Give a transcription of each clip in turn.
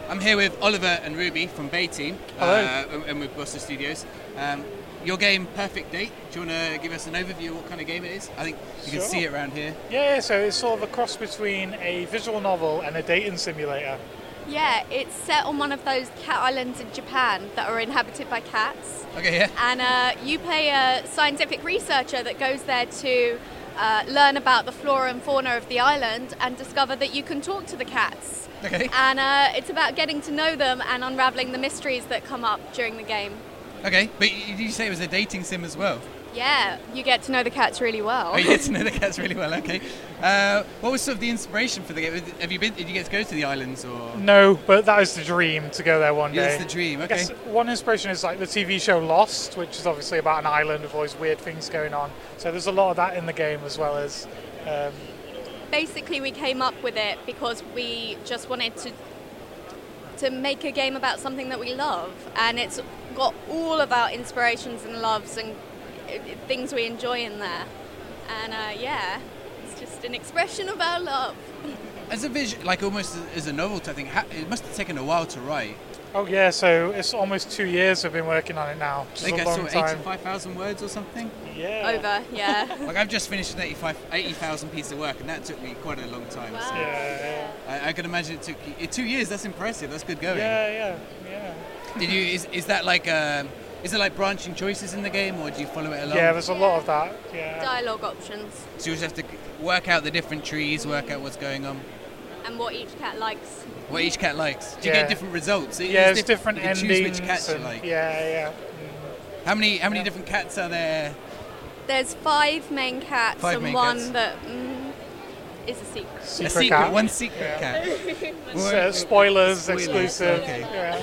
I'm here with Oliver and Ruby from Bay Team. Hello. And with Buster Studios. Your game, Perfect Date. Do you want to give us an overview of what kind of game it is? I think you can see it around here. Yeah, so it's sort of a cross between a visual novel and a dating simulator. Yeah, it's set on one of those cat islands in Japan that are inhabited by cats. Okay, yeah. And you play a scientific researcher that goes there to learn about the flora and fauna of the island and discover that you can talk to the cats. Okay. And it's about getting to know them and unraveling the mysteries that come up during the game. Okay, but did you say it was a dating sim as well? Yeah, you get to know the cats really well. Oh, you get to know the cats really well, okay. What was sort of the inspiration for the game? Did you get to go to the islands or...? No, but that is the dream, to go there one day. Yeah, it's the dream, okay. I guess one inspiration is like the TV show Lost, which is obviously about an island with all these weird things going on. So there's a lot of that in the game as well as... Basically, we came up with it because we just wanted to make a game about something that we love, and it's got all of our inspirations and loves and things we enjoy in there. And yeah, it's just an expression of our love. As a vision, like almost as a novelty, I think it must have taken a while to write. Oh yeah, so it's almost 2 years we've been working on it now. I think I saw 85,000 words or something. Yeah. Over, yeah. Like I've just finished an 80,000 piece of work, and that took me quite a long time. Wow. So Yeah. I can imagine it took you 2 years. That's impressive. That's good going. Yeah. Did you? Is that like is there like branching choices in the game, or do you follow it along? Yeah, there's a lot of that. Yeah. Dialogue options. So you just have to work out the different trees, work out what's going on, And what each cat likes. what each cat likes. Do you Yeah. get different results? Yeah, there's different you can endings. choose which cats you and- like. Yeah. How many different cats are there? There's 5 main cats 5 and main one cats. that is a secret. A secret, cat. one secret Yeah. cat. Spoilers, Spoilers, exclusive. okay. Yeah.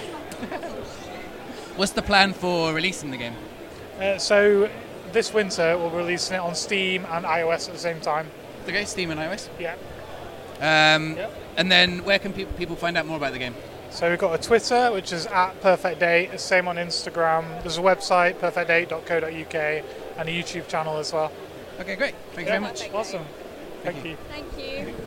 What's the plan for releasing the game? So this winter we'll release it on Steam and iOS at the same time. Okay, Steam and iOS. Yeah. Yep. And then where can people find out more about the game? So we've got a Twitter, which is @PerfectDate. Same on Instagram. There's a website, perfectdate.co.uk, and a YouTube channel as well. Okay, great. Thank you very much. Awesome. Thank you. Thank you.